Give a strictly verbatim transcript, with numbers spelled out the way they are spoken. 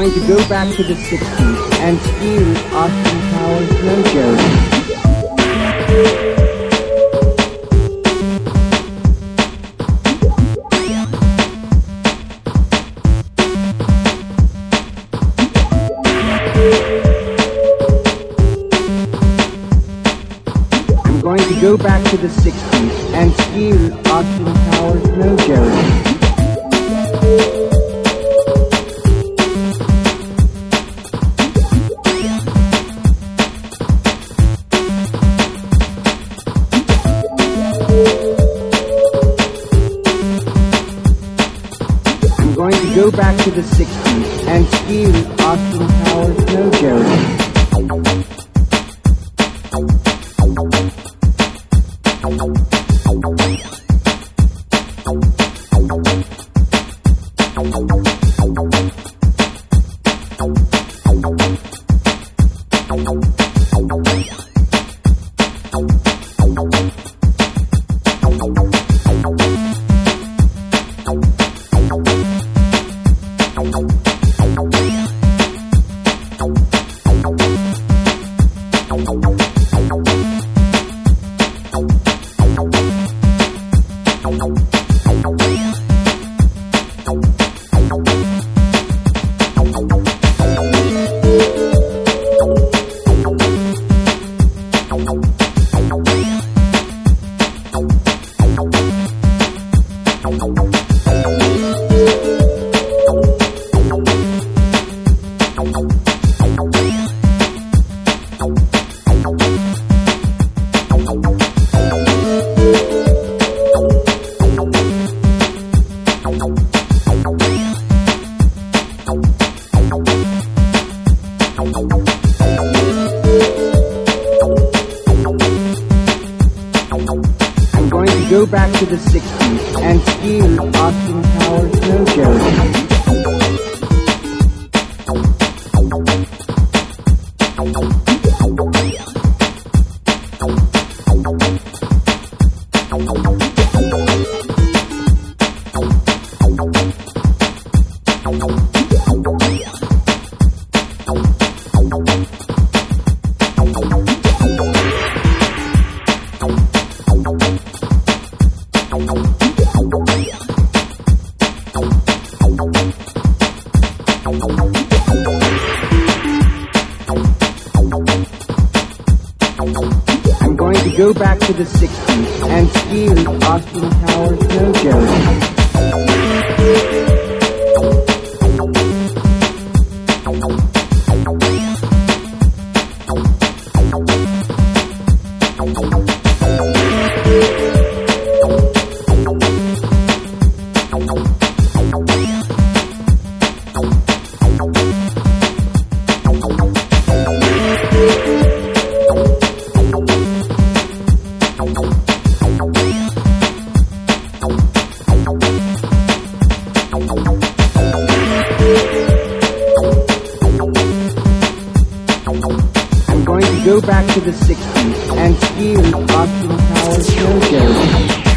going to go back to the sixties and ski with Austin Powers Mojo. I'm going to go back to the sixties and ski with Austin Powers Mojo. I'm going to go back to the sixties and ski with Austin Powers Mojo. I'm going to go back to the sixties and ski with Austin Powers Mojo. I'm going to go back to the sixties and ski with Austin Powers Mojo. I'm going to go back to the sixties and ski with Austin Powers Mojo.